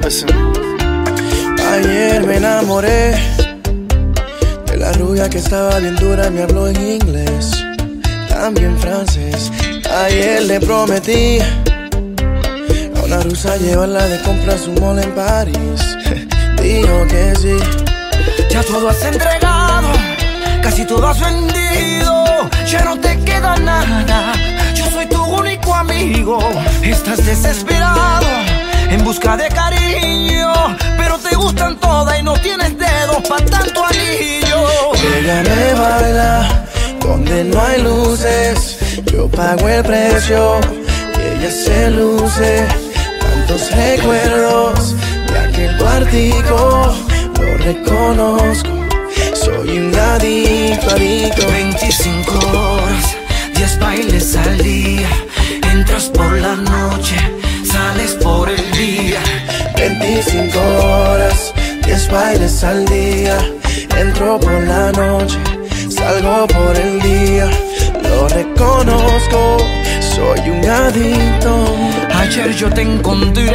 Listen. Ayer me enamoré de la rubia que estaba bien dura y me habló en inglés, también francés. Ayer le prometí a una rusa llevarla de compras un mall en París. Dijo que sí. Ya todo has entregado, casi todo has vendido. Ya no te queda nada, yo soy tu único amigo. Estás desesperado en busca de cariño, pero te gustan todas y no tienes dedos pa' tanto anillo. Ella me baila donde no hay luces, yo pago el precio y ella se luce. Tantos recuerdos de aquel cuartico, lo reconozco, soy un adicto, adicto. 25 horas, 10 bailes al día. Entras por la noche, sales por el día. 25 horas, 10 bailes al día. Entro por la noche, salgo por el día. Lo reconozco, soy un adicto. Ayer yo te encontré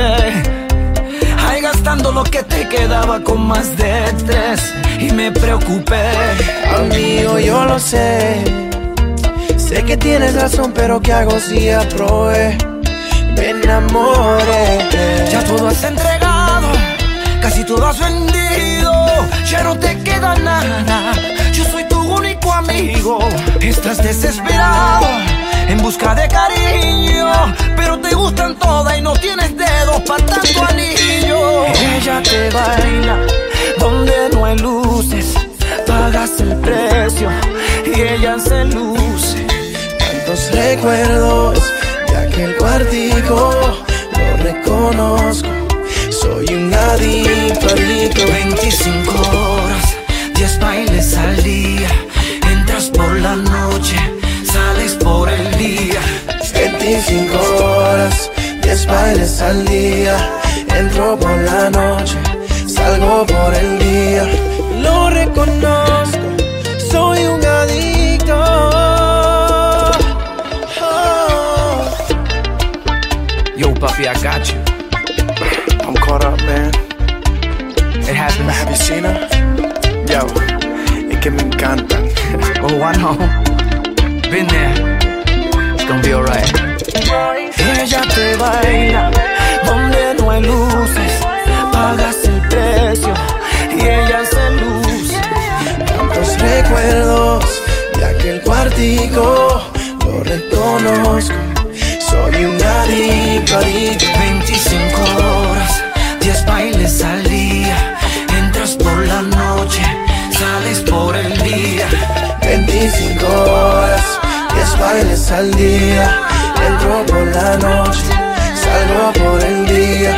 ahí gastando lo que te quedaba con más de 3 y me preocupé. Amigo, yo lo sé, sé que tienes razón, pero ¿qué hago si aprobé? Me enamoré. Ya todo has entregado, casi todo has vendido. Ya no te queda nada, yo soy tu único amigo. Estás desesperado en busca de cariño, pero te gustan todas y no tienes dedos pa' tanto anillo. Ella te baila donde no hay luces, pagas el precio y ella se luce. Tantos recuerdos de aquel cuartico, lo reconozco, soy un adicto, adicto. 25 horas, 10 bailes al día. Entras por la noche, sales por el día. 25 horas, 10 bailes al día. Entro por la noche, salgo por el día. Lo reconozco, soy un adicto. Oh. Yo, papi, I got you. I'm caught up, man. It happens. Have you seen her? Yo, es que me encantan. Oh, I know. Been there. It's gonna be alright. Ella te baila donde no hay luces, pagas el precio y ella se luce. Tantos recuerdos de aquel cuartico, lo reconozco, soy un adicto, adicto. 25 horas, 10 bailes al día. Entras por la noche, sales por el día. 25 horas, 10 bailes al día. Entro por la noche, salgo por el día.